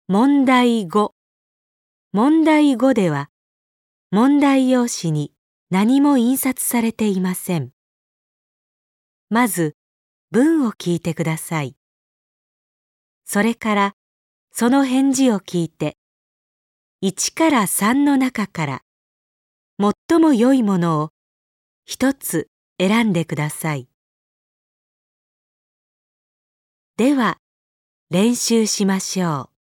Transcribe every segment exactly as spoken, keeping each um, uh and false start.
問題ご。問題ごでは、問題用紙に何も印刷されていません。まず、文を聞いてください。それから、その返事を聞いて、いちからさんの中から、最も良いものを一つ選んでください。では、練習しましょう。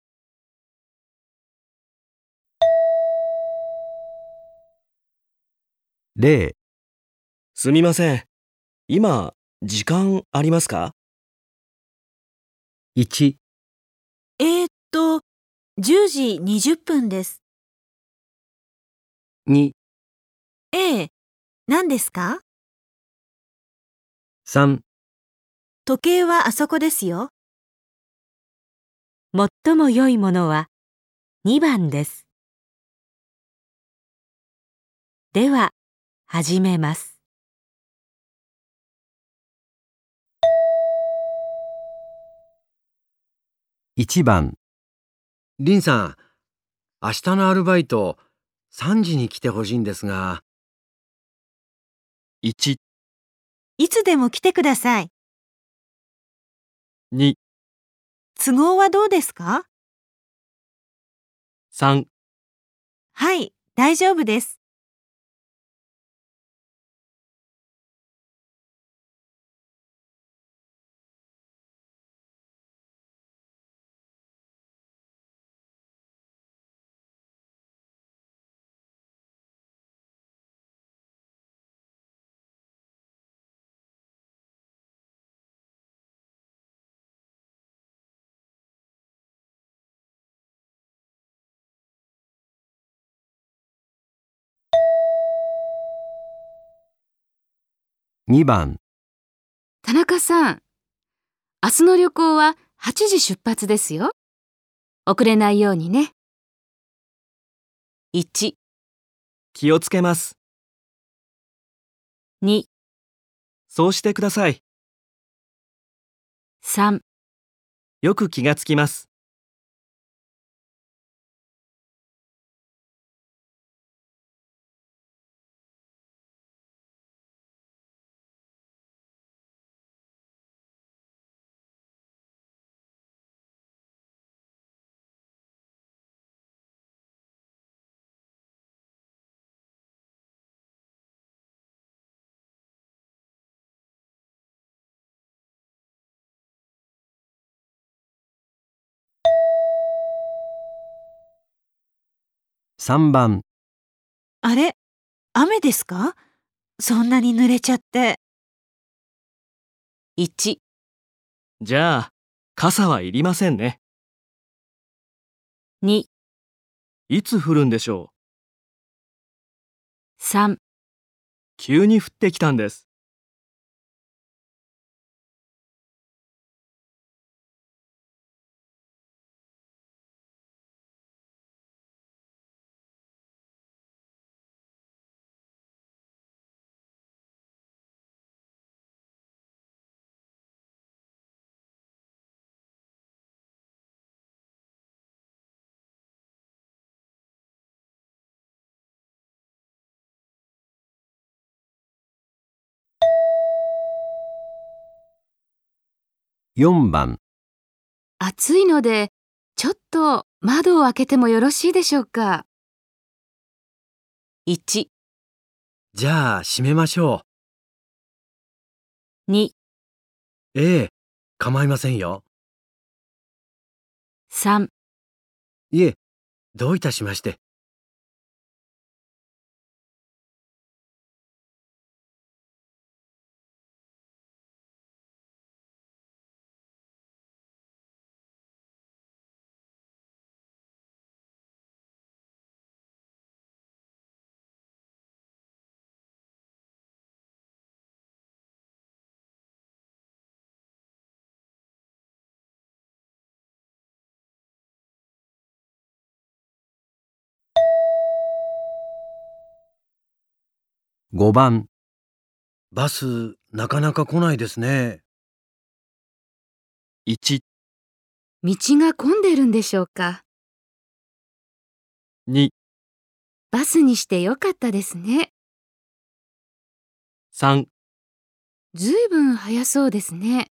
例、 すみません。今、時間ありますか？ いち、 えーっと、じゅうじにじゅっぷんです。 に、 ええ、何ですか？ さん、 時計はあそこですよ。 最も良いものはにばんです。では、始めます。 いちばん、 リンさん、明日のアルバイトさんじに来てほしいんですが。 いち、 いつでも来てください。 に、 都合はどうですか？ さん。 はい、大丈夫です。 にばん、 田中さん、明日の旅行ははちじ出発ですよ。遅れないようにね。 いち、 気をつけます。 に、 そうしてください。 さん、 よく気がつきます。 さんばん、 あれ、雨ですか？そんなに濡れちゃって。 いち、 じゃあ、傘はいりませんね。 に、 いつ降るんでしょう？ さん、 急に降ってきたんです。 よんばん、 暑いので、ちょっと窓を開けてもよろしいでしょうか。 いち、 じゃあ閉めましょに、 う。ええ、構いませんよ。 さん、 いえ、どういたしまして。 ごばん、 バス、なかなか来ないですね。 いち、 道が混んでるんでしょうか。 に、 バスにしてよかったですね。 さん、 ずいぶん早そうですね。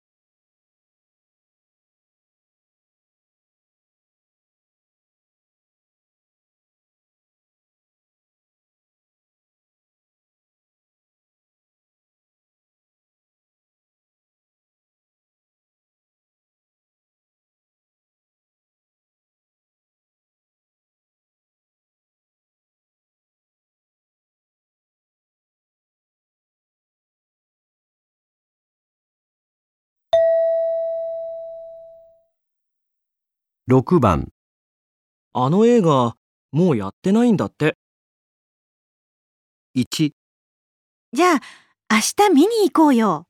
ろくばん、 あの映画、もうやってないんだって。 いち、 じゃあ、明日見に行こうよ。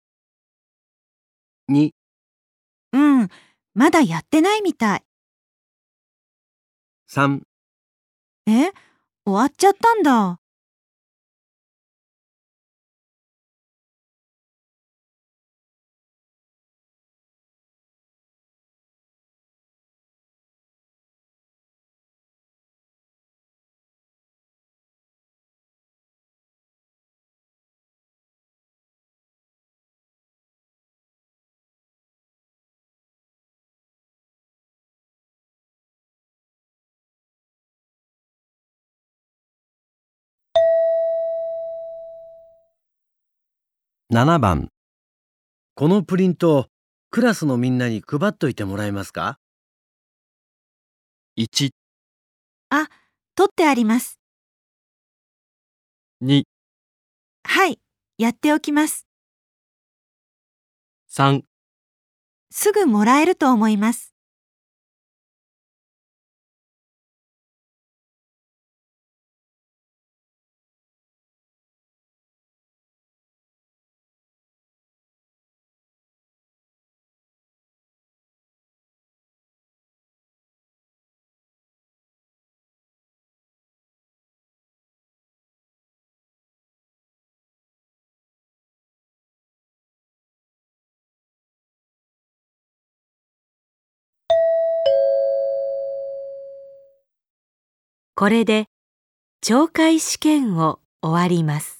に、 うん、まだやってないみたい。 さん、 え、終わっちゃったんだ。 ななばん、 このプリント、クラスのみんなに配っといてもらえますか？ いち、 あ、取ってあります。 に、 はい、やっておきます。 さん、 すぐもらえると思います。 これで懲戒試験を終わります。